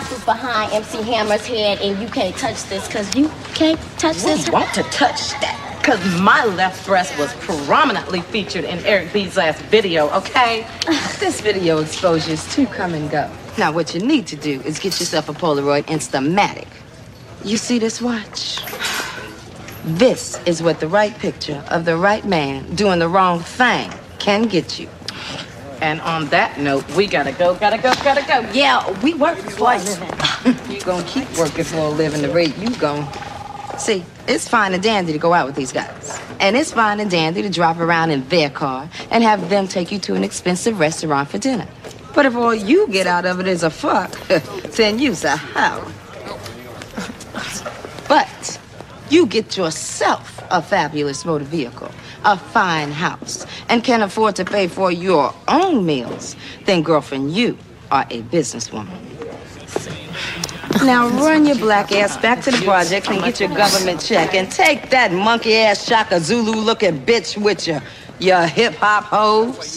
rifles behind MC Hammer's head, and you can't touch this because you can't touch this. We want to touch that because my left breast was prominently featured in Eric B's last video, okay? This video exposure is too come and go. Now, what you need to do is get yourself a Polaroid Instamatic. You see this watch? This is what the right picture of the right man doing the wrong thing can get you. And on that note, we gotta go. Yeah, we work for a living. You gonna keep working for a living the rate you gon'. See, it's fine and dandy to go out with these guys. And it's fine and dandy to drop around in their car and have them take you to an expensive restaurant for dinner. But if all you get out of it is a fuck, then you's a hoe. But you get yourself a fabulous motor vehicle, a fine house, and can afford to pay for your own meals, then, girlfriend, you are a businesswoman. Now run your black ass back to the projects and get your government check and take that monkey ass Shaka Zulu looking bitch with you hip hop hoes.